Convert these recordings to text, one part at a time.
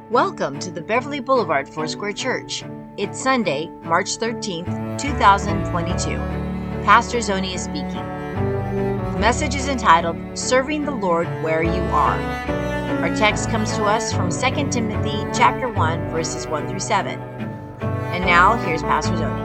Welcome to the Beverly Boulevard Foursquare Church. It's Sunday, March 13th, 2022. Pastor Zoni is speaking. The message is entitled, Serving the Lord Where You Are. Our text comes to us from 2 Timothy chapter 1, verses 1 through 7. And now, here's Pastor Zoni.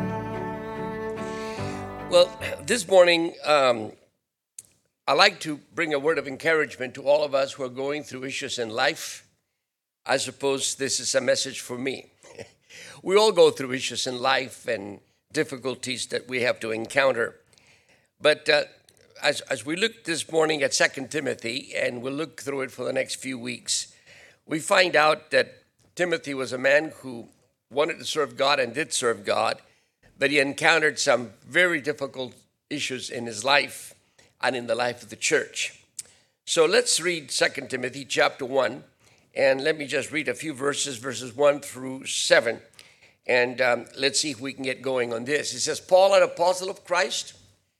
Well, this morning, I like to bring a word of encouragement to all of us who are going through issues in life. I suppose this is a message for me. We all go through issues in life and difficulties that we have to encounter. But as we look this morning at 2 Timothy, and we'll look through it for the next few weeks, we find out that Timothy was a man who wanted to serve God and did serve God, but he encountered some very difficult issues in his life and in the life of the church. So let's read 2 Timothy chapter 1. And let me just read a few verses 1 through 7. And let's see if we can get going on this. It says, Paul, an apostle of Christ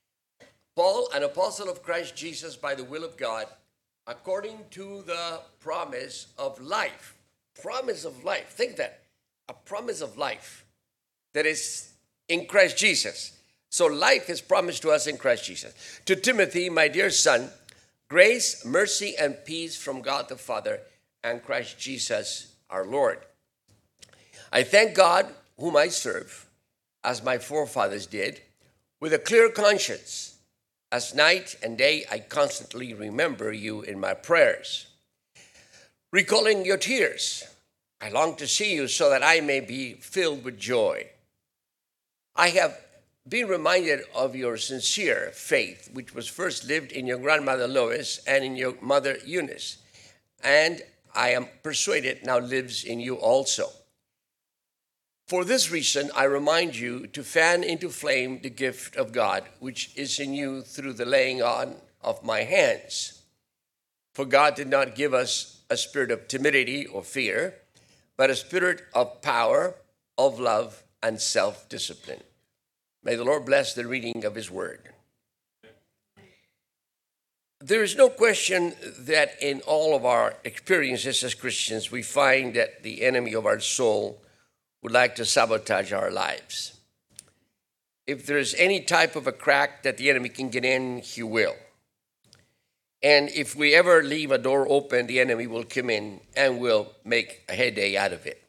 Jesus by the will of God, according to the promise of life. Promise of life. Think that. A promise of life that is in Christ Jesus. So life is promised to us in Christ Jesus. To Timothy, my dear son, grace, mercy, and peace from God the Father and Christ Jesus our Lord. I thank God whom I serve, as my forefathers did, with a clear conscience. As night and day I constantly remember you in my prayers. Recalling your tears, I long to see you so that I may be filled with joy. I have been reminded of your sincere faith, which was first lived in your grandmother Lois and in your mother Eunice, and I am persuaded now lives in you also. For this reason, I remind you to fan into flame the gift of God, which is in you through the laying on of my hands. For God did not give us a spirit of timidity or fear, but a spirit of power, of love, and self-discipline. May the Lord bless the reading of his word. There is no question that in all of our experiences as Christians, we find that the enemy of our soul would like to sabotage our lives. If there's any type of a crack that the enemy can get in, he will. And if we ever leave a door open, the enemy will come in and will make a heyday out of it.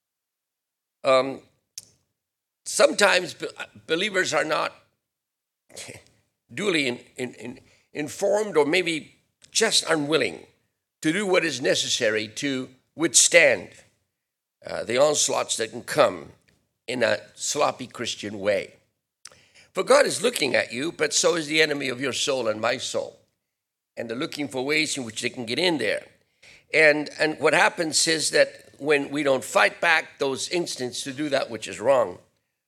Sometimes believers are not duly informed or maybe just unwilling to do what is necessary to withstand the onslaughts that can come in a sloppy Christian way. For God is looking at you, but so is the enemy of your soul and my soul. And they're looking for ways in which they can get in there. And what happens is that when we don't fight back those instincts to do that which is wrong,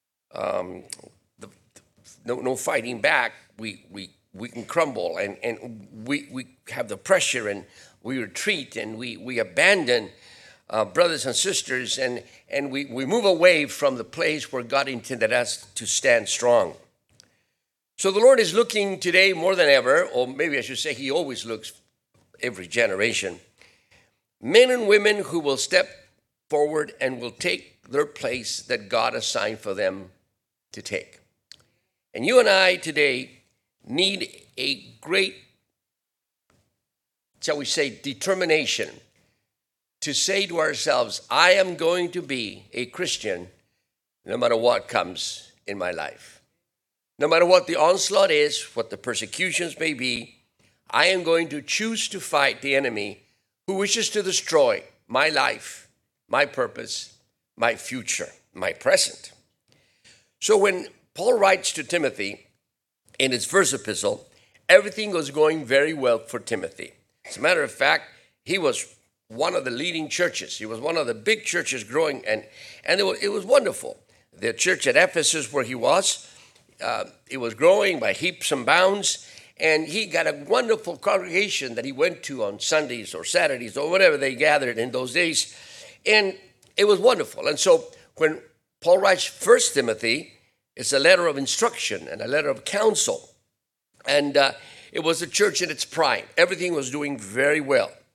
no fighting back, we can crumble and we have the pressure and we retreat and we abandon brothers and sisters and we move away from the place where God intended us to stand strong. So the Lord is looking today more than ever, or maybe I should say he always looks every generation, men and women who will step forward and will take their place that God assigned for them to take. And you and I today need a great, shall we say, determination to say to ourselves, I am going to be a Christian no matter what comes in my life. No matter what the onslaught is, what the persecutions may be, I am going to choose to fight the enemy who wishes to destroy my life, my purpose, my future, my present. So when Paul writes to Timothy, in his first epistle, everything was going very well for Timothy. As a matter of fact, he was one of the leading churches. He was one of the big churches growing, and it was wonderful. The church at Ephesus where he was, it was growing by heaps and bounds, and he got a wonderful congregation that he went to on Sundays or Saturdays or whatever they gathered in those days, and it was wonderful. And so when Paul writes 1 Timothy, it's a letter of instruction and a letter of counsel. And it was a church in its prime. Everything was doing very well.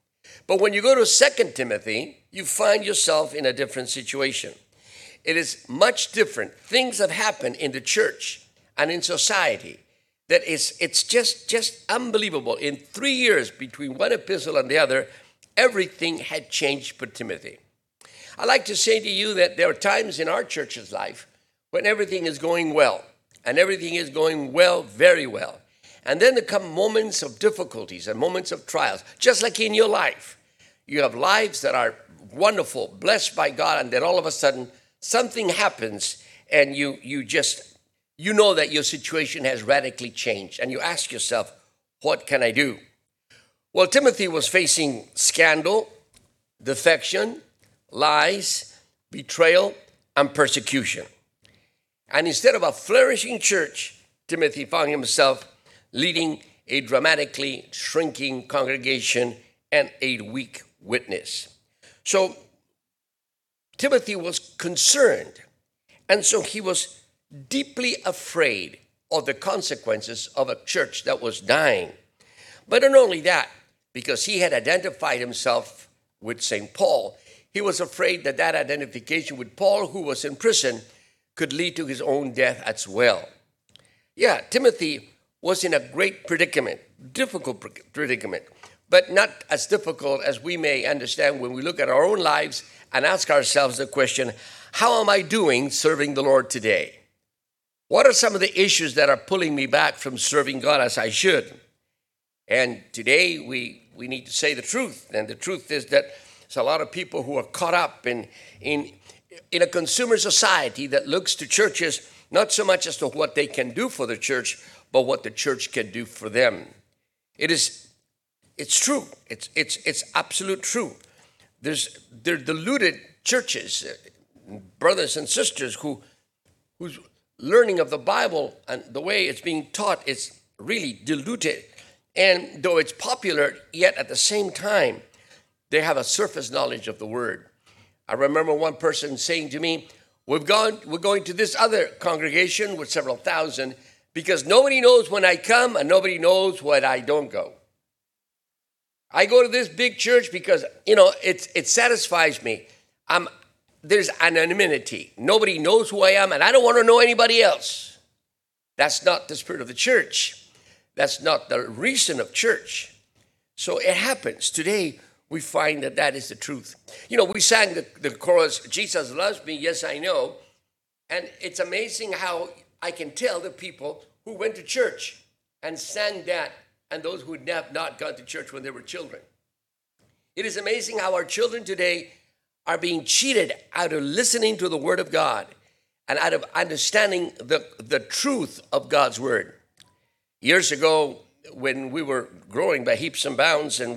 But when you go to 2 Timothy, you find yourself in a different situation. It is much different. Things have happened in the church and in society that it's just unbelievable. In 3 years between one epistle and the other, everything had changed for Timothy. I like to say to you that there are times in our church's life when everything is going well, and everything is going well, very well. And then there come moments of difficulties and moments of trials, just like in your life. You have lives that are wonderful, blessed by God, and then all of a sudden something happens and you know that your situation has radically changed, and you ask yourself, what can I do? Well, Timothy was facing scandal, defection, lies, betrayal, and persecution. And instead of a flourishing church, Timothy found himself leading a dramatically shrinking congregation and a weak witness. So Timothy was concerned, and so he was deeply afraid of the consequences of a church that was dying. But not only that, because he had identified himself with St. Paul, he was afraid that that identification with Paul, who was in prison, could lead to his own death as well. Yeah, Timothy was in a great predicament, difficult predicament, but not as difficult as we may understand when we look at our own lives and ask ourselves the question, how am I doing serving the Lord today? What are some of the issues that are pulling me back from serving God as I should? And today we need to say the truth. And the truth is that there's a lot of people who are caught up in a consumer society that looks to churches not so much as to what they can do for the church, but what the church can do for them. It's true. It's absolute true. There are deluded churches, brothers and sisters whose learning of the Bible and the way it's being taught is really diluted. And though it's popular, yet at the same time, they have a surface knowledge of the word. I remember one person saying to me, we're going to this other congregation with several thousand because nobody knows when I come and nobody knows when I don't go. I go to this big church because, it satisfies me. There's anonymity. Nobody knows who I am, and I don't want to know anybody else. That's not the spirit of the church. That's not the reason of church. So it happens. Today, we find that is the truth. We sang the chorus, Jesus loves me, yes, I know. And it's amazing how I can tell the people who went to church and sang that and those who have not gone to church when they were children. It is amazing how our children today are being cheated out of listening to the word of God and out of understanding the truth of God's word. Years ago, when we were growing by heaps and bounds, and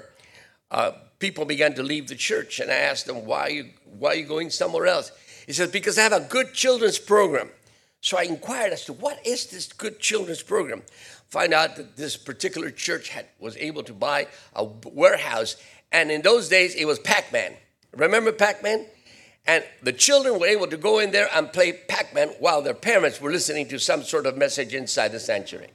people began to leave the church, and I asked them, why are you going somewhere else? He said, because I have a good children's program. So I inquired as to what is this good children's program? Find out that this particular church was able to buy a warehouse, and in those days, it was Pac-Man. Remember Pac-Man? And the children were able to go in there and play Pac-Man while their parents were listening to some sort of message inside the sanctuary.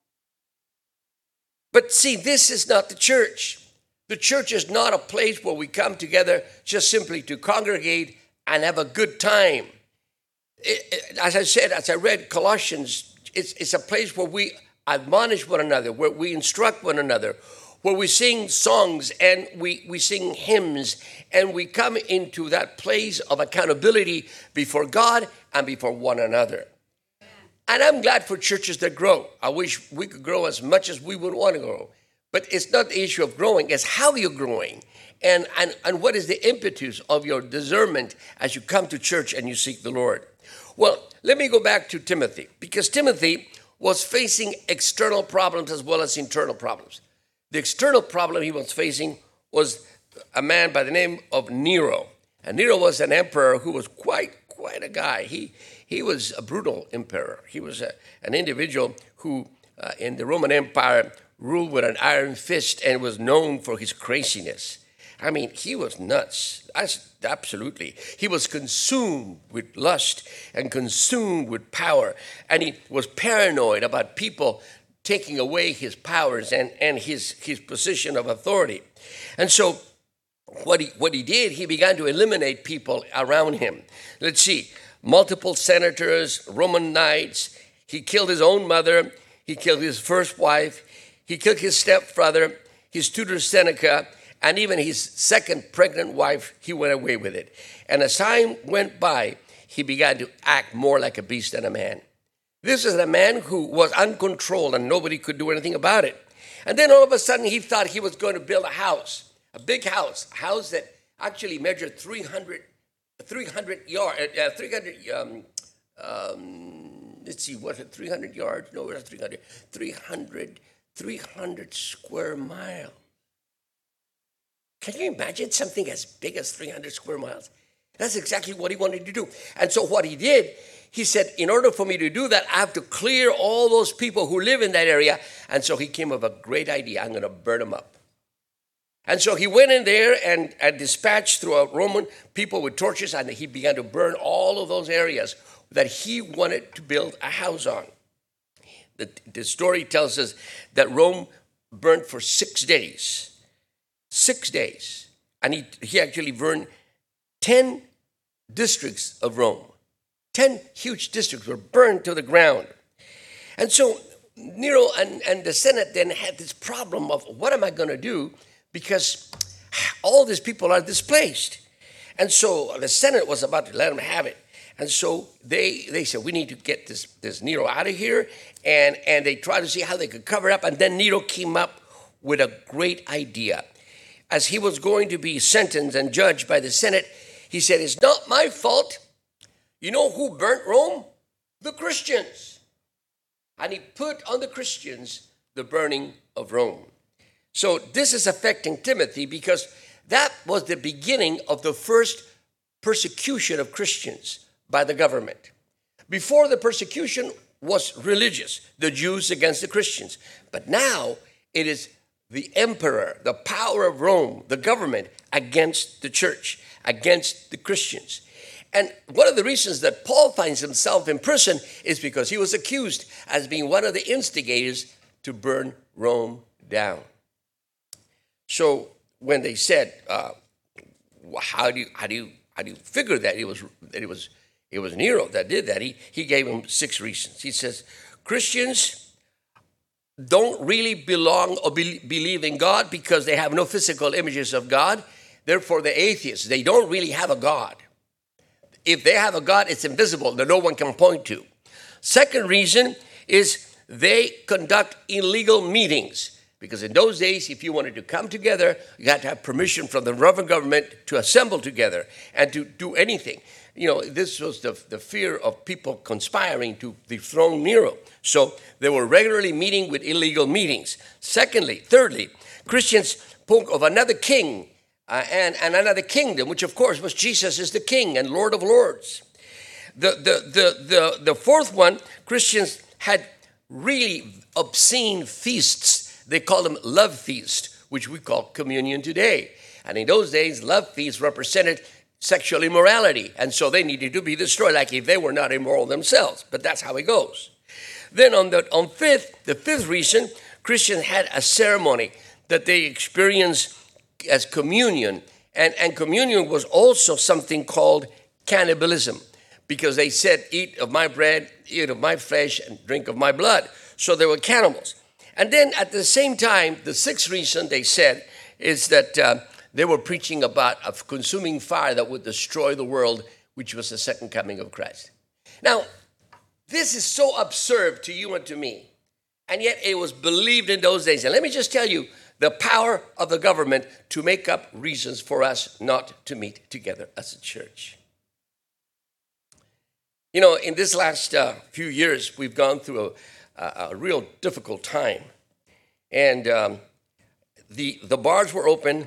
But see, this is not the church. The church is not a place where we come together just simply to congregate and have a good time. As I said, as I read Colossians, it's a place where we admonish one another, where we instruct one another, where we sing songs and we sing hymns, and we come into that place of accountability before God and before one another. And I'm glad for churches that grow. I wish we could grow as much as we would want to grow. But it's not the issue of growing, it's how you're growing. And what is the impetus of your discernment as you come to church and you seek the Lord. Well, let me go back to Timothy, because Timothy was facing external problems as well as internal problems. The external problem he was facing was a man by the name of Nero. And Nero was an emperor who was quite a guy. He was a brutal emperor. He was an individual who, in the Roman Empire, ruled with an iron fist and was known for his craziness. I mean, he was nuts. Absolutely. He was consumed with lust and consumed with power. And he was paranoid about people taking away his powers and his position of authority. And so what he did, he began to eliminate people around him. Let's see, multiple senators, Roman knights. He killed his own mother. He killed his first wife. He killed his stepfather, his tutor Seneca, and even his second pregnant wife. He went away with it. And as time went by, he began to act more like a beast than a man. This is a man who was uncontrolled and nobody could do anything about it. And then all of a sudden he thought he was going to build a house, a big house, a house that actually measured 300 yards, let's see, what, 300 yards? No, it was 300 square miles. Can you imagine something as big as 300 square miles? That's exactly what he wanted to do. And so what he did, he said, in order for me to do that, I have to clear all those people who live in that area. And so he came up with a great idea. I'm going to burn them up. And so he went in there and dispatched throughout Roman people with torches, and he began to burn all of those areas that he wanted to build a house on. The story tells us that Rome burned for 6 days. 6 days. And he actually burned 10 districts of Rome. 10 huge districts were burned to the ground. And so Nero and the Senate then had this problem of, what am I going to do? Because all these people are displaced. And so the Senate was about to let them have it. And so they said, we need to get this Nero out of here. And they tried to see how they could cover it up. And then Nero came up with a great idea. As he was going to be sentenced and judged by the Senate, he said, it's not my fault. You know who burnt Rome? The Christians. And he put on the Christians the burning of Rome. So this is affecting Timothy because that was the beginning of the first persecution of Christians by the government. Before, the persecution was religious, the Jews against the Christians. But now it is the emperor, the power of Rome, the government against the church, against the Christians. And one of the reasons that Paul finds himself in prison is because he was accused as being one of the instigators to burn Rome down. So when they said, how do you figure that it was Nero that did that, he gave them 6 reasons. He says, Christians don't really belong or believe in God because they have no physical images of God. Therefore, the atheists, they don't really have a God. If they have a God, it's invisible that no one can point to. Second reason is they conduct illegal meetings. Because in those days, if you wanted to come together, you had to have permission from the Roman government to assemble together and to do anything. You know, this was the fear of people conspiring to dethrone Nero. So they were regularly meeting with illegal meetings. Thirdly, Christians spoke of another king and another kingdom, which of course was Jesus is the King and Lord of Lords. The fourth one, Christians had really obscene feasts. They call them love feasts, which we call communion today. And in those days, love feasts represented sexual immorality. And so they needed to be destroyed, like if they were not immoral themselves. But that's how it goes. Then the fifth reason, Christians had a ceremony that they experienced as communion. And communion was also something called cannibalism. Because they said, eat of my bread, eat of my flesh, and drink of my blood. So they were cannibals. And then at the same time, the sixth reason they said is that they were preaching about a consuming fire that would destroy the world, which was the second coming of Christ. Now, this is so absurd to you and to me, and yet it was believed in those days. And let me just tell you the power of the government to make up reasons for us not to meet together as a church. You know, in this last few years, we've gone through a real difficult time. And the bars were open.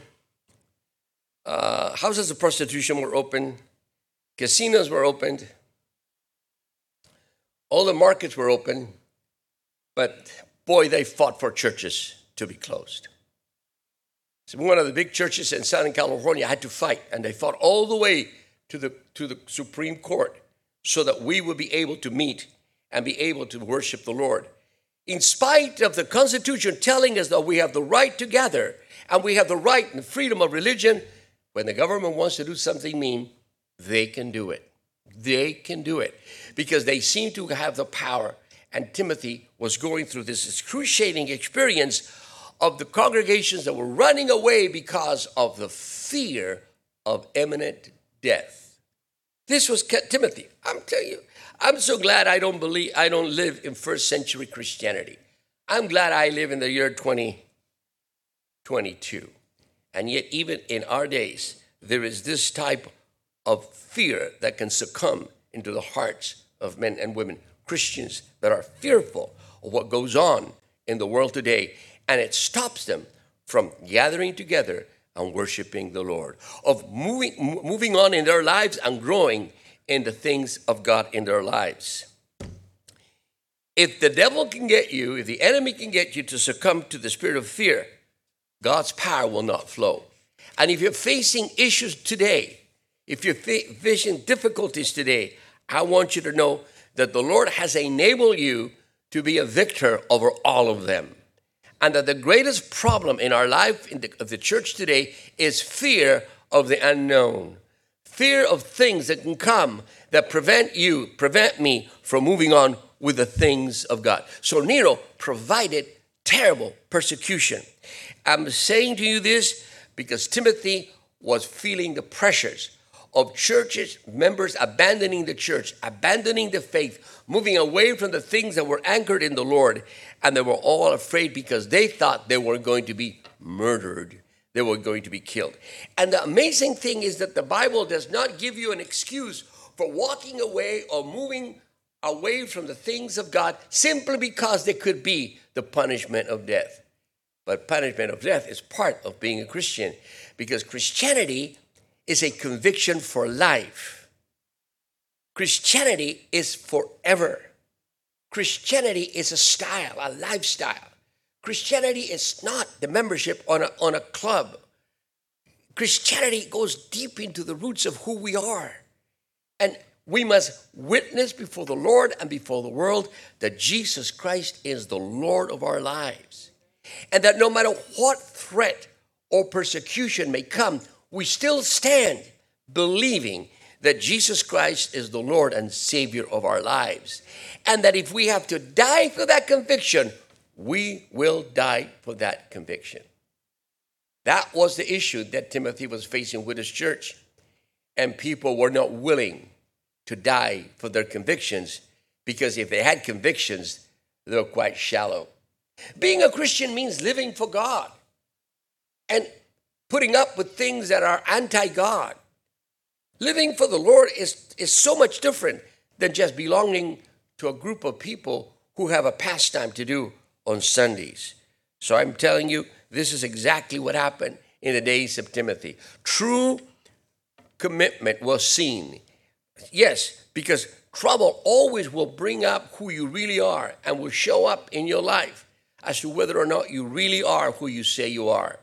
Houses of prostitution were open. Casinos were opened. All the markets were open. But boy, they fought for churches to be closed. So one of the big churches in Southern California had to fight. And they fought all the way to the Supreme Court so that we would be able to meet and be able to worship the Lord. In spite of the Constitution telling us that we have the right to gather and we have the right and freedom of religion, when the government wants to do something mean, they can do it. They can do it because they seem to have the power. And Timothy was going through this excruciating experience of the congregations that were running away because of the fear of imminent death. This was Timothy. I'm telling you, I'm so glad I don't live in first century Christianity. I'm glad I live in the year 2022. And yet, even in our days, there is this type of fear that can succumb into the hearts of men and women, Christians that are fearful of what goes on in the world today. And it stops them from gathering together and worshiping the Lord, of moving on in their lives and growing in the things of God in their lives. If the devil can get you, if the enemy can get you to succumb to the spirit of fear, God's power will not flow. And if you're facing issues today, if you're facing difficulties today, I want you to know that the Lord has enabled you to be a victor over all of them. And that the greatest problem in our life, of the church today, is fear of the unknown. Fear of things that can come that prevent me from moving on with the things of God. So Nero provided terrible persecution. I'm saying to you this because Timothy was feeling the pressures of churches, members abandoning the church, abandoning the faith, moving away from the things that were anchored in the Lord. And they were all afraid because they thought they were going to be murdered. They were going to be killed. And the amazing thing is that the Bible does not give you an excuse for walking away or moving away from the things of God simply because there could be the punishment of death. But punishment of death is part of being a Christian because Christianity is a conviction for life. Christianity is forever. Christianity is a style, a lifestyle. Christianity is not the membership on a club. Christianity goes deep into the roots of who we are. And we must witness before the Lord and before the world that Jesus Christ is the Lord of our lives. And that no matter what threat or persecution may come, we still stand believing that Jesus Christ is the Lord and Savior of our lives. And that if we have to die for that conviction, we will die for that conviction. That was the issue that Timothy was facing with his church. And people were not willing to die for their convictions because if they had convictions, they were quite shallow. Being a Christian means living for God and putting up with things that are anti-God. Living for the Lord is so much different than just belonging to a group of people who have a pastime to do on Sundays. So I'm telling you, this is exactly what happened in the days of Timothy. True commitment was seen. Yes, because trouble always will bring up who you really are and will show up in your life as to whether or not you really are who you say you are.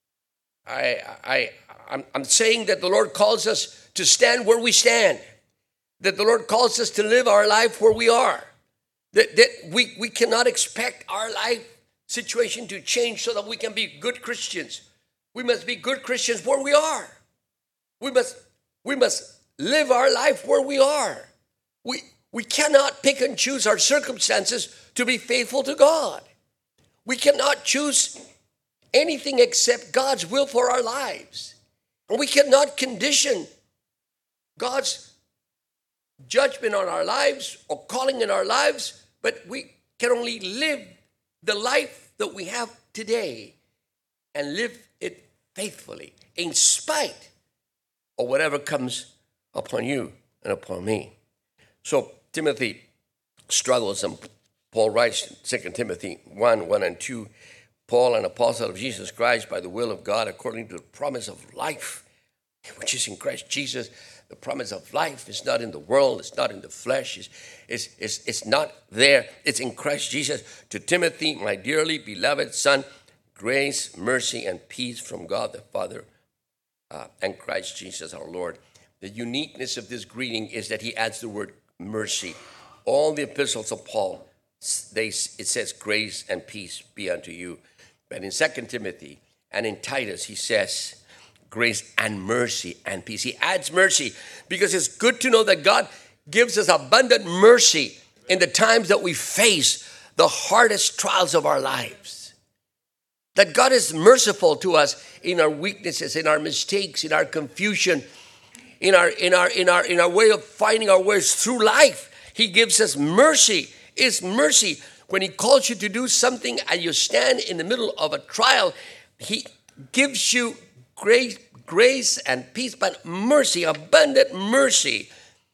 I'm saying that the Lord calls us to stand where we stand, that the Lord calls us to live our life where we are, that we cannot expect our life situation to change so that we can be good Christians. We must be good Christians where we are. We must live our life where we are. We cannot pick and choose our circumstances to be faithful to God. We cannot choose anything except God's will for our lives. And we cannot condition God's judgment on our lives or calling in our lives, but we can only live the life that we have today and live it faithfully in spite of whatever comes upon you and upon me. So Timothy struggles, and Paul writes in 2 Timothy 1 and 2, Paul, an apostle of Jesus Christ by the will of God, according to the promise of life, which is in Christ Jesus. The promise of life is not in the world. It's not in the flesh. It's not there. It's in Christ Jesus. To Timothy, my dearly beloved son, grace, mercy, and peace from God the Father and Christ Jesus our Lord. The uniqueness of this greeting is that he adds the word mercy. All the epistles of Paul it says grace and peace be unto you. But in 2 Timothy and in Titus, he says grace and mercy and peace. He adds mercy because it's good to know that God gives us abundant mercy in the times that we face the hardest trials of our lives. That God is merciful to us in our weaknesses, in our mistakes, in our confusion, in our way of finding our ways through life. He gives us mercy. It's mercy. When he calls you to do something and you stand in the middle of a trial, he gives you grace and peace, but mercy, abundant mercy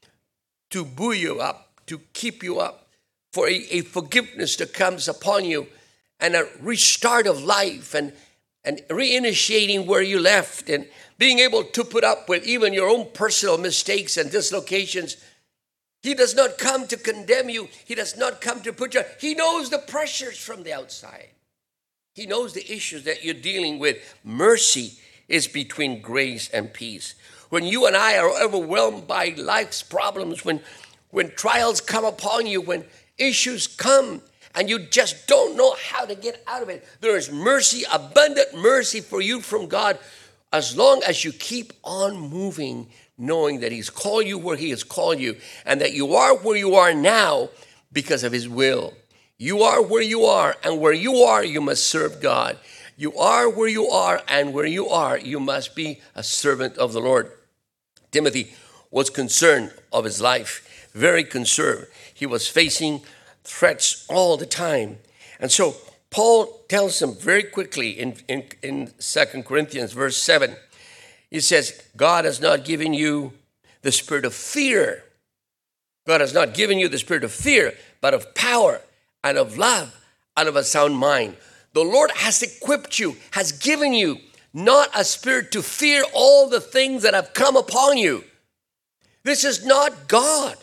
to buoy you up, to keep you up, for a forgiveness that comes upon you, and a restart of life, and reinitiating where you left, and being able to put up with even your own personal mistakes and dislocations. He does not come to condemn you. He does not come to put you. He knows the pressures from the outside. He knows the issues that you're dealing with. Mercy is between grace and peace. When you and I are overwhelmed by life's problems, when trials come upon you, when issues come, and you just don't know how to get out of it, there is mercy, abundant mercy for you from God, as long as you keep on moving, knowing that he's called you where he has called you, and that you are where you are now because of his will. You are where you are, and where you are, you must serve God. You are where you are, and where you are, you must be a servant of the Lord. Timothy was concerned of his life, very concerned. He was facing threats all the time. And so Paul tells him very quickly in 2 Corinthians verse 7, he says, God has not given you the spirit of fear. God has not given you the spirit of fear, but of power and of love and of a sound mind. The Lord has equipped you, has given you not a spirit to fear all the things that have come upon you. This is not God.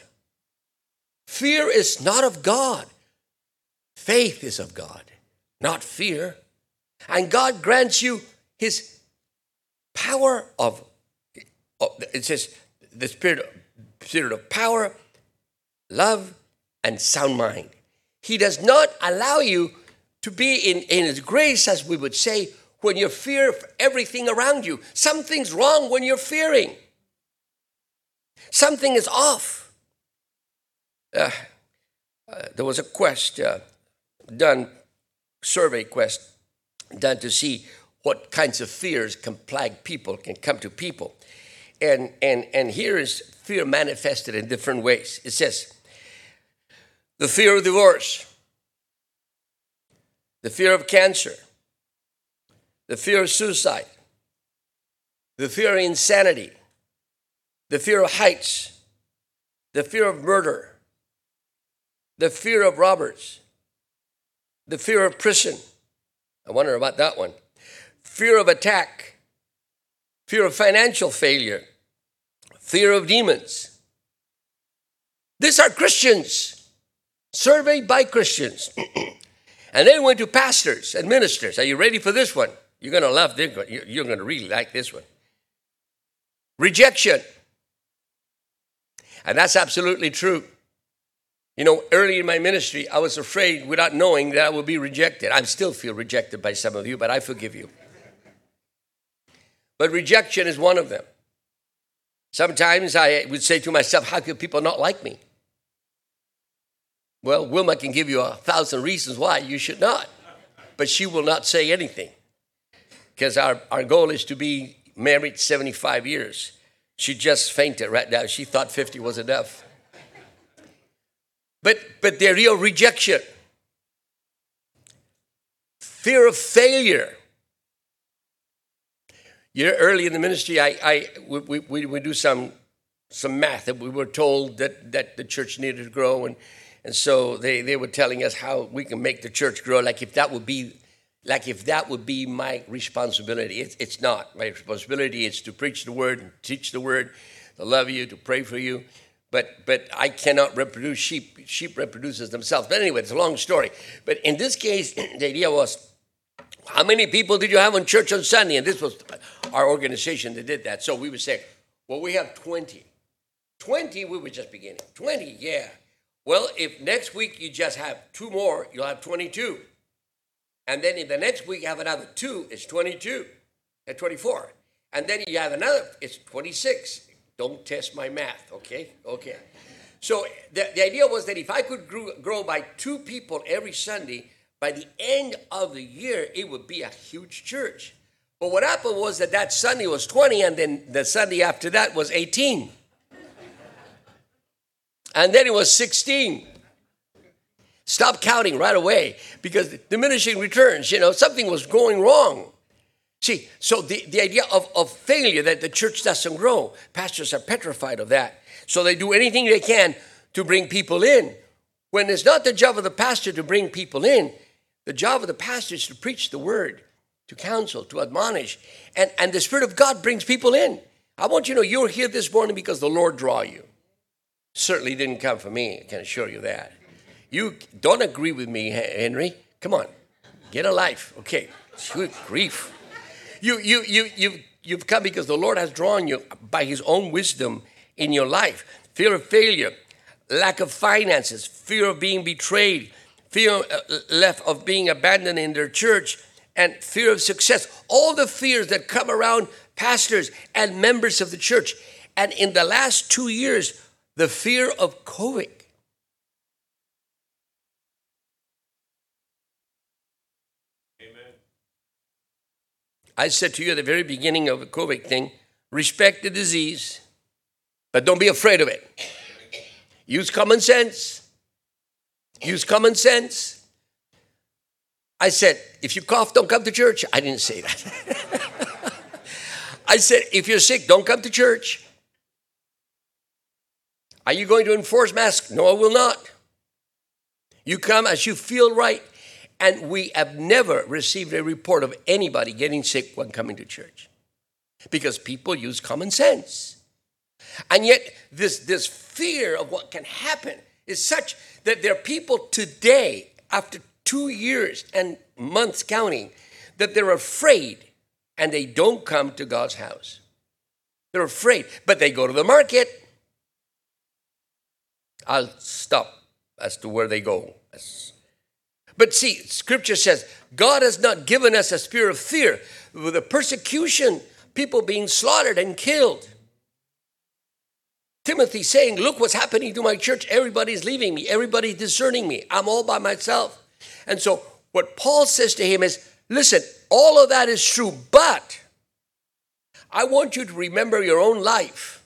Fear is not of God. Faith is of God, not fear. And God grants you his power of, it says, the spirit of power, love, and sound mind. He does not allow you to be in his grace, as we would say, when you fear everything around you. Something's wrong when you're fearing. Something is off. There was a quest survey quest done to see what kinds of fears can plague people, can come to people. And here is fear manifested in different ways. It says, the fear of divorce, the fear of cancer, the fear of suicide, the fear of insanity, the fear of heights, the fear of murder, the fear of robbers, the fear of prison. I wonder about that one. Fear of attack, fear of financial failure, fear of demons. These are Christians, surveyed by Christians. And then went to pastors and ministers. Are you ready for this one? You're going to love this one. You're going to really like this one. Rejection. And that's absolutely true. You know, early in my ministry, I was afraid without knowing that I would be rejected. I still feel rejected by some of you, but I forgive you. But rejection is one of them. Sometimes I would say to myself, how could people not like me? Well, Wilma can give you 1,000 reasons why you should not, but she will not say anything, because our goal is to be married 75 years. She just fainted right now. She thought 50 was enough. But the real rejection, fear of failure. You know, early in the ministry, we do some math, and we were told that the church needed to grow, and so they were telling us how we can make the church grow, like if that would be my responsibility. It's not. My responsibility is to preach the word and teach the word, to love you, to pray for you. But I cannot reproduce sheep. Sheep reproduces themselves. But anyway, it's a long story. But in this case, the idea was, how many people did you have on church on Sunday? And this was our organization that did that. So we would say, well, we have 20. 20, we were just beginning. 20, yeah. Well, if next week you just have 2 more, you'll have 22. And then in the next week you have another 2, it's 22, and 24. And then you have another, it's 26. Don't test my math, okay? Okay. So the idea was that if I could grow by 2 people every Sunday, by the end of the year, it would be a huge church. But what happened was that Sunday was 20, and then the Sunday after that was 18. And then it was 16. Stop counting right away, because diminishing returns, something was going wrong. See, so the idea of failure, that the church doesn't grow, pastors are petrified of that. So they do anything they can to bring people in. When it's not the job of the pastor to bring people in, the job of the pastor is to preach the word, to counsel, to admonish. And the Spirit of God brings people in. I want you to know you're here this morning because the Lord draw you. Certainly didn't come from me, I can assure you that. You don't agree with me, Henry. Come on, get a life. Okay, good grief. You've come because the Lord has drawn you by His own wisdom in your life. Fear of failure, lack of finances, fear of being betrayed, fear of being abandoned in their church, and fear of success. All the fears that come around pastors and members of the church. And in the last 2 years, the fear of COVID. Amen. I said to you at the very beginning of the COVID thing, respect the disease, but don't be afraid of it. Use common sense. Use common sense. I said, if you cough, don't come to church. I didn't say that. I said, if you're sick, don't come to church. Are you going to enforce masks? No, I will not. You come as you feel right. And we have never received a report of anybody getting sick when coming to church, because people use common sense. And yet this fear of what can happen is such that there are people today, after 2 years and months counting, that they're afraid and they don't come to God's house. They're afraid, but they go to the market. I'll stop as to where they go. But see, Scripture says, God has not given us a spirit of fear. With the persecution, people being slaughtered and killed. Timothy saying, look what's happening to my church. Everybody's leaving me. Everybody's deserting me. I'm all by myself. And so what Paul says to him is, listen, all of that is true, but I want you to remember your own life.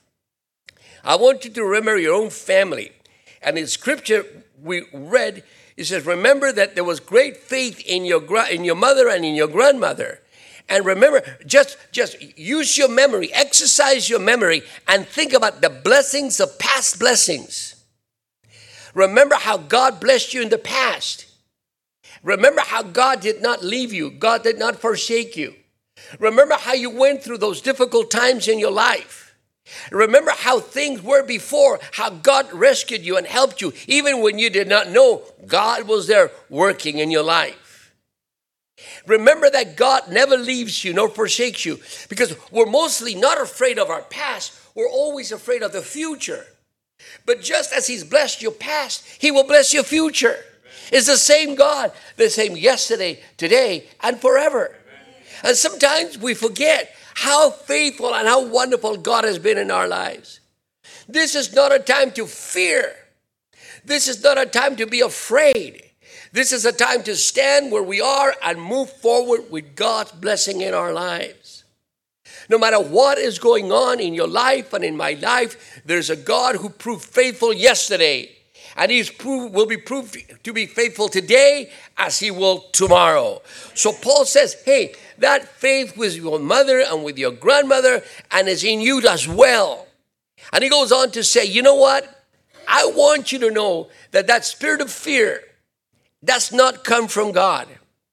I want you to remember your own family. And in Scripture we read, it says, remember that there was great faith in your mother and in your grandmother. And remember, just use your memory, exercise your memory, and think about the blessings of past blessings. Remember how God blessed you in the past. Remember how God did not leave you. God did not forsake you. Remember how you went through those difficult times in your life. Remember how things were before, how God rescued you and helped you. Even when you did not know, God was there working in your life. Remember that God never leaves you nor forsakes you, because we're mostly not afraid of our past. We're always afraid of the future. But just as He's blessed your past, He will bless your future. It's the same God, the same yesterday, today, and forever. And sometimes we forget how faithful and how wonderful God has been in our lives. This is not a time to fear. This is not a time to be afraid. This is a time to stand where we are and move forward with God's blessing in our lives. No matter what is going on in your life and in my life, there's a God who proved faithful yesterday. And will be proved to be faithful today as He will tomorrow. So Paul says, hey, that faith with your mother and with your grandmother and is in you as well. And he goes on to say, you know what? I want you to know that spirit of fear does not come from God.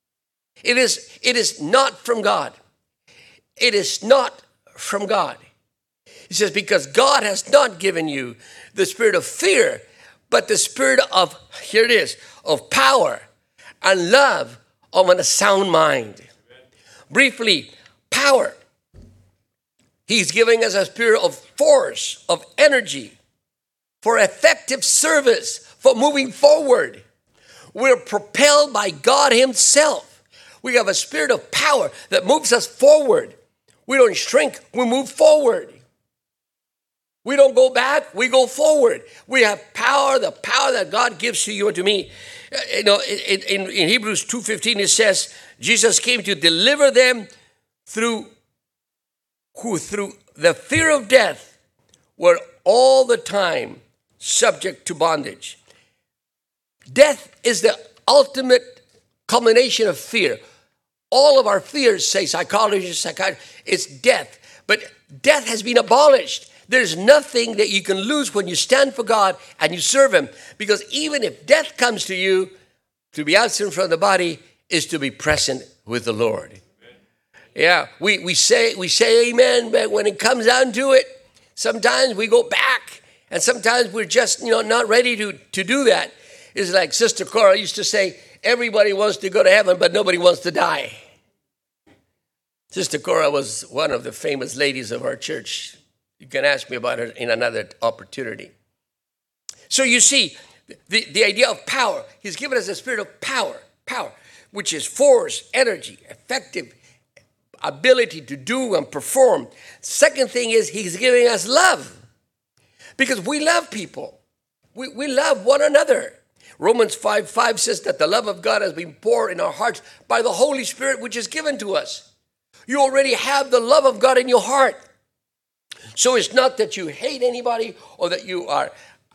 It is not from God. It is not from God. He says, because God has not given you the spirit of fear, but the spirit of, here it is, of power and love of a sound mind. Briefly, power. He's giving us a spirit of force, of energy. for effective service, for moving forward. We're propelled by God himself. We have a spirit of power that moves us forward. We don't shrink, we move forward. We don't go back, we go forward. We have power, the power that God gives to you and to me. In Hebrews 2:15 it says, Jesus came to deliver them through the fear of death were all the time subject to bondage. Death is the ultimate culmination of fear. All of our fears, say psychologists, psychiatrists, it's death. But death has been abolished. There's nothing that you can lose when you stand for God and you serve him. Because even if death comes to you, to be absent from the body is to be present with the Lord. Yeah, we say amen, but when it comes down to it, sometimes we go back, and sometimes we're just not ready to do that. It's like Sister Cora used to say, everybody wants to go to heaven, but nobody wants to die. Sister Cora was one of the famous ladies of our church. You can ask me about her in another opportunity. So you see, the idea of power, he's given us a spirit of power, which is force, energy, effective ability to do and perform. Second thing is he's giving us love, because we love people. We love one another. Romans 5:5 says that the love of God has been poured in our hearts by the Holy Spirit, which is given to us. You already have the love of God in your heart. So it's not that you hate anybody or that you are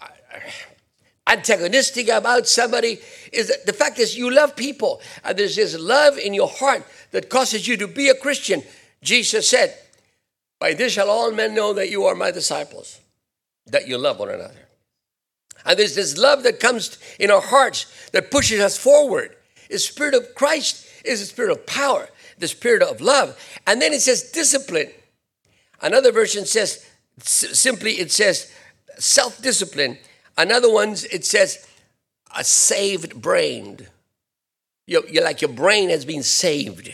antagonistic about somebody. The fact is you love people, and there's this love in your heart that causes you to be a Christian. Jesus said, by this shall all men know that you are my disciples, that you love one another. And there's this love that comes in our hearts that pushes us forward. The Spirit of Christ is the Spirit of power, the Spirit of love. And then it says discipline. Another version says, it says self-discipline. Another one, it says a saved brain. You're like your brain has been saved.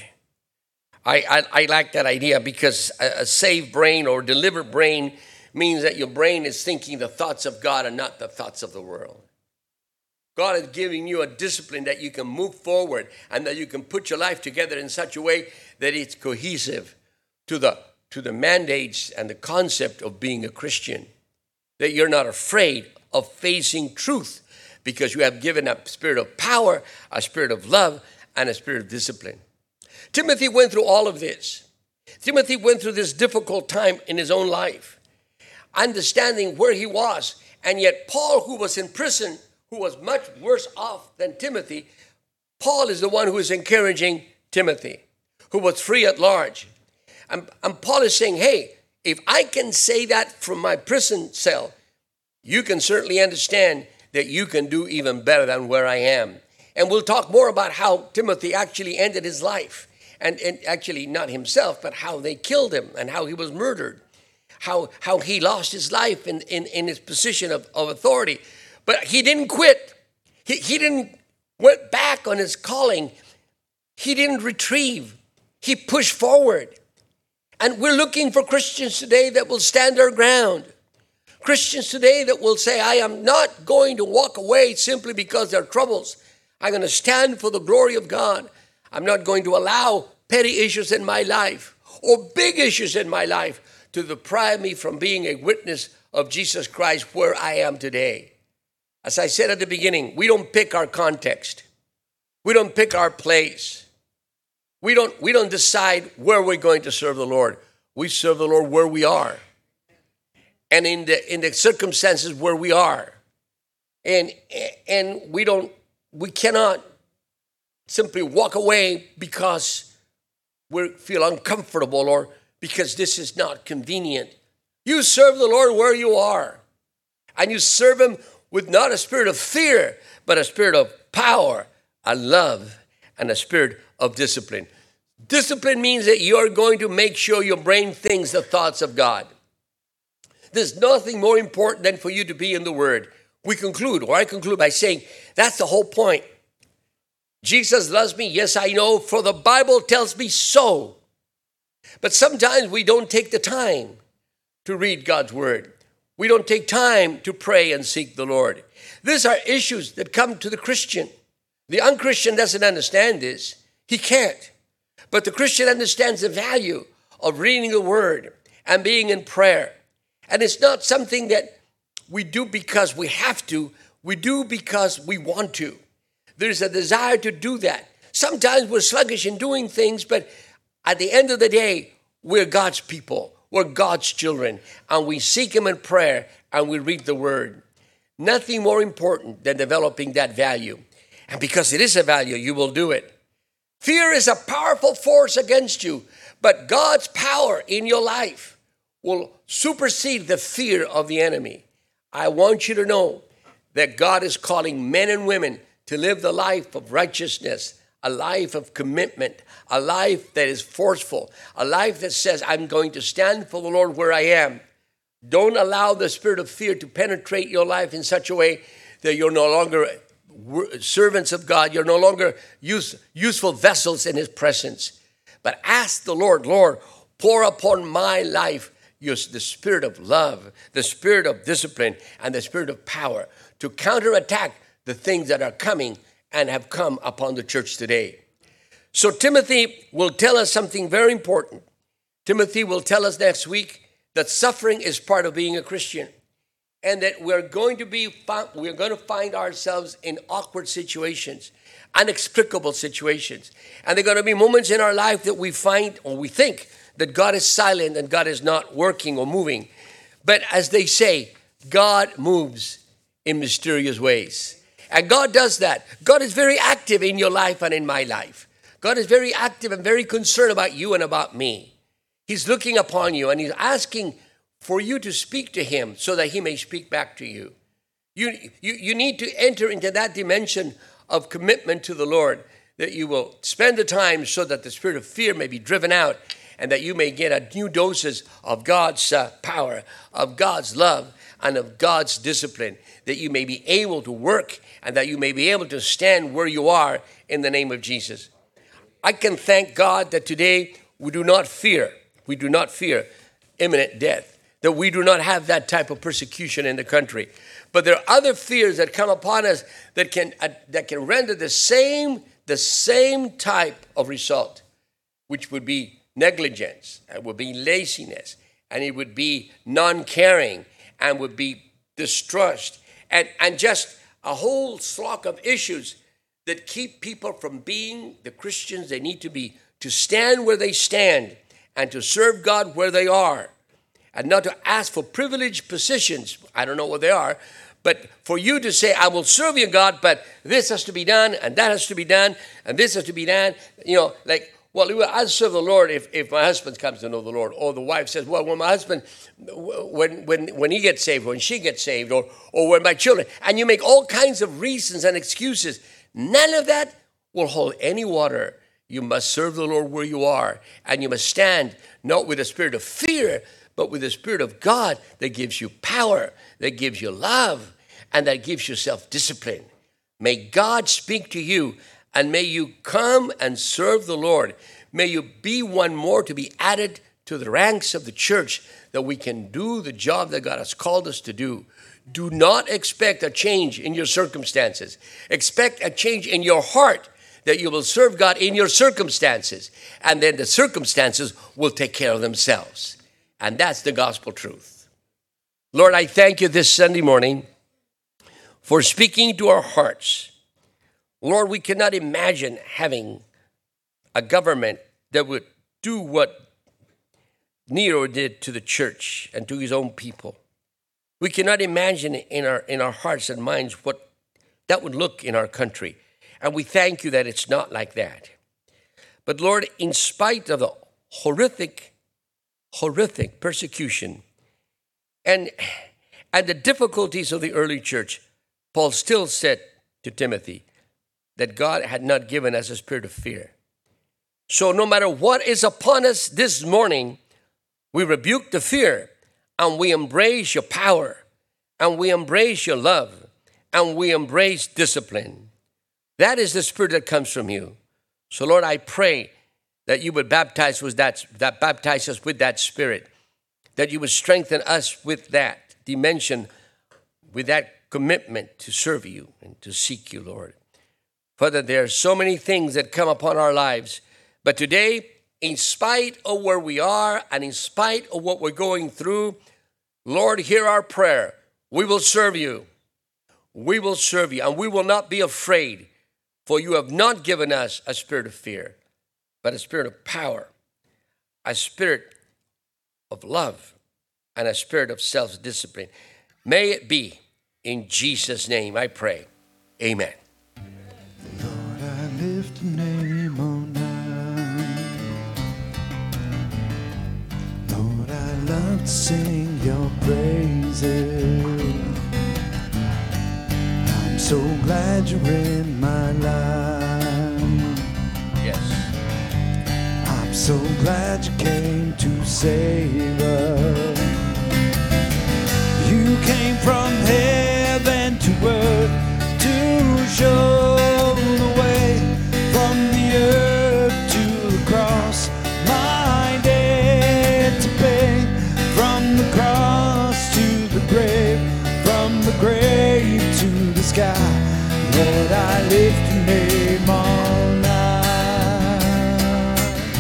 I like that idea, because a saved brain or delivered brain means that your brain is thinking the thoughts of God and not the thoughts of the world. God is giving you a discipline that you can move forward and that you can put your life together in such a way that it's cohesive to the mandates and the concept of being a Christian. That you're not afraid of facing truth, because you have given a spirit of power, a spirit of love, and a spirit of discipline. Timothy went through all of this. Timothy went through this difficult time in his own life, understanding where he was. And yet Paul, who was in prison, who was much worse off than Timothy, Paul is the one who is encouraging Timothy, who was free at large. And Paul is saying, hey, if I can say that from my prison cell, you can certainly understand that you can do even better than where I am. And we'll talk more about how Timothy actually ended his life. And actually not himself, but how they killed him and how he was murdered. How he lost his life in his position of authority. But he didn't quit. He didn't went back on his calling. He didn't retrieve. He pushed forward. And we're looking for Christians today that will stand their ground. Christians today that will say, I am not going to walk away simply because there are troubles. I'm going to stand for the glory of God. I'm not going to allow petty issues in my life or big issues in my life to deprive me from being a witness of Jesus Christ where I am today. As I said at the beginning, we don't pick our context. We don't pick our place. We don't decide where we're going to serve the Lord. We serve the Lord where we are. And in the circumstances where we are. And we cannot simply walk away because we feel uncomfortable or because this is not convenient. You serve the Lord where you are. And you serve him with not a spirit of fear, but a spirit of power, a love, and a spirit of discipline. Discipline means that you're going to make sure your brain thinks the thoughts of God. There's nothing more important than for you to be in the Word. I conclude by saying that's the whole point. Jesus loves me. Yes, I know, for the Bible tells me so. But sometimes we don't take the time to read God's Word. We don't take time to pray and seek the Lord. These are issues that come to the Christian. The unchristian doesn't understand this. He can't. But the Christian understands the value of reading the Word and being in prayer. And it's not something that we do because we have to. We do because we want to. There's a desire to do that. Sometimes we're sluggish in doing things, but at the end of the day, we're God's people. We're God's children. And we seek Him in prayer and we read the Word. Nothing more important than developing that value. And because it is a value, you will do it. Fear is a powerful force against you, but God's power in your life will supersede the fear of the enemy. I want you to know that God is calling men and women to live the life of righteousness, a life of commitment, a life that is forceful, a life that says, I'm going to stand for the Lord where I am. Don't allow the spirit of fear to penetrate your life in such a way that you're no longer servants of God. You're no longer useful vessels in His presence. But ask the Lord, Lord, pour upon my life the spirit of love, the spirit of discipline, and the spirit of power to counterattack the things that are coming and have come upon the church today. So Timothy will tell us something very important. Timothy will tell us next week that suffering is part of being a Christian, and that we're going to find ourselves in awkward situations, inexplicable situations. And there are going to be moments in our life that we find or we think that God is silent and God is not working or moving. But as they say, God moves in mysterious ways. And God does that. God is very active in your life and in my life. God is very active and very concerned about you and about me. He's looking upon you and He's asking for you to speak to Him so that He may speak back to you. You need to enter into that dimension of commitment to the Lord, that you will spend the time so that the spirit of fear may be driven out and that you may get a new doses of God's power, of God's love, and of God's discipline, that you may be able to work and that you may be able to stand where you are in the name of Jesus. I can thank God that today we do not fear imminent death, that we do not have that type of persecution in the country. But there are other fears that come upon us that can render the same type of result, which would be negligence, and would be laziness, and it would be non-caring, and would be distrust, and just a whole flock of issues that keep people from being the Christians they need to be, to stand where they stand and to serve God where they are, and not to ask for privileged positions. I don't know what they are, but for you to say, I will serve you, God, but this has to be done, and that has to be done, and this has to be done. Well, I'll serve the Lord if my husband comes to know the Lord. Or the wife says, well, when my husband, when he gets saved, when she gets saved, or when my children. And you make all kinds of reasons and excuses. None of that will hold any water. You must serve the Lord where you are. And you must stand not with a spirit of fear, but with the Spirit of God that gives you power, that gives you love, and that gives you self-discipline. May God speak to you, and may you come and serve the Lord. May you be one more to be added to the ranks of the church, that we can do the job that God has called us to do. Do not expect a change in your circumstances. Expect a change in your heart, that you will serve God in your circumstances, and then the circumstances will take care of themselves. And that's the gospel truth. Lord, I thank you this Sunday morning for speaking to our hearts. Lord, we cannot imagine having a government that would do what Nero did to the church and to his own people. We cannot imagine in our hearts and minds what that would look in our country. And we thank you that it's not like that. But Lord, in spite of the horrific persecution and the difficulties of the early church, Paul still said to Timothy that God had not given us a spirit of fear. So no matter what is upon us this morning, we rebuke the fear and we embrace your power and we embrace your love and we embrace discipline. That is the spirit that comes from you. So Lord, I pray that you would baptize us with that spirit, that you would strengthen us with that dimension with that commitment to serve you and to seek you, Lord. Father, there are so many things that come upon our lives, but today, in spite of where we are and in spite of what we're going through, Lord, hear our prayer. We will serve you. We will serve you, and we will not be afraid, for you have not given us a spirit of fear, but a spirit of power, a spirit of love, and a spirit of self-discipline. May it be in Jesus' name, I pray. Amen. Lord, I lift your name on high. Lord, I love to sing your praises. I'm so glad you're in my life. Yes. I'm so glad you came to save us. You came from heaven to earth to show the way, from the earth to the cross, my debt to pay, from the cross to the grave, from the grave to the sky. Lord, I lift your name on high.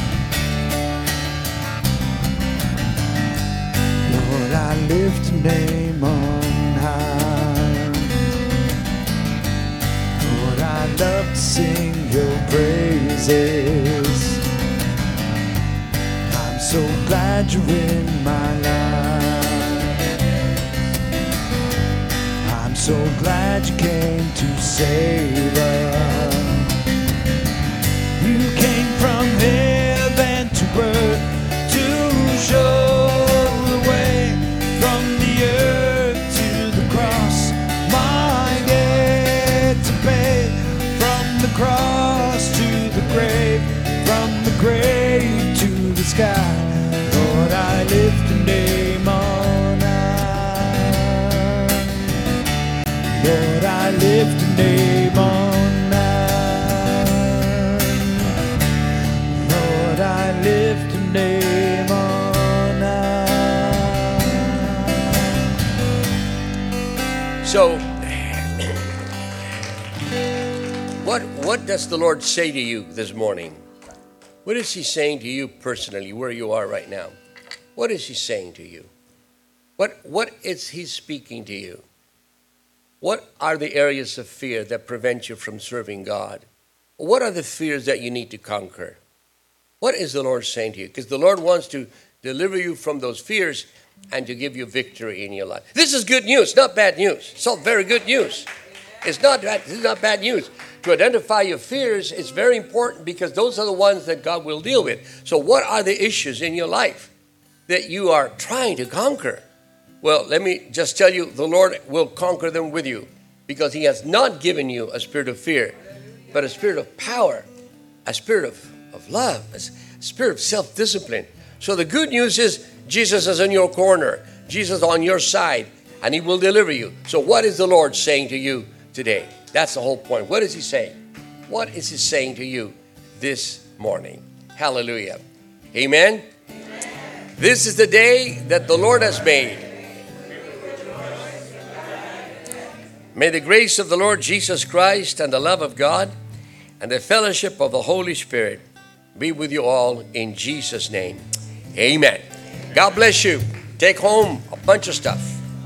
Lord, I lift your name on high. Lord, I love to sing your praises. I'm so glad you're in my life. I'm so glad you came to save us. You came from heaven to earth to show the way, from the earth to the cross, my debt to pay, from the cross to the grave, from the grave to the sky. Lord, I lift your name on high. Lord, I lift your name on high. Lord, I lift your name on high. So, what does the Lord say to you this morning? What is he saying to you personally, where you are right now? What is he saying to you? What is he speaking to you? What are the areas of fear that prevent you from serving God? What are the fears that you need to conquer? What is the Lord saying to you? Because the Lord wants to deliver you from those fears and to give you victory in your life. This is good news, not bad news. It's all very good news. This is not bad news. To identify your fears is very important, because those are the ones that God will deal with. So what are the issues in your life that you are trying to conquer? Well, let me just tell you, the Lord will conquer them with you, because he has not given you a spirit of fear, but a spirit of power, a spirit of love, a spirit of self-discipline. So the good news is Jesus is in your corner. Jesus is on your side, and he will deliver you. So what is the Lord saying to you today? That's the whole point. What is he saying? What is he saying to you this morning? Hallelujah. Amen? Amen. This is the day that the Lord has made. May the grace of the Lord Jesus Christ and the love of God and the fellowship of the Holy Spirit be with you all in Jesus' name. Amen. God bless you. Take home a bunch of stuff.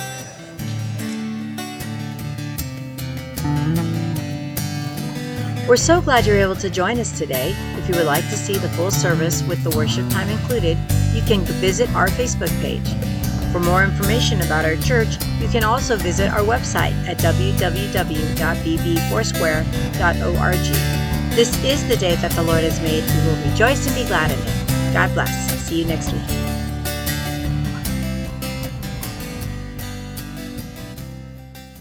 We're so glad you're able to join us today. If you would like to see the full service with the worship time included, you can visit our Facebook page. For more information about our church, you can also visit our website at www.bbfoursquare.org. This is the day that the Lord has made. We will rejoice and be glad in it. God bless. See you next week.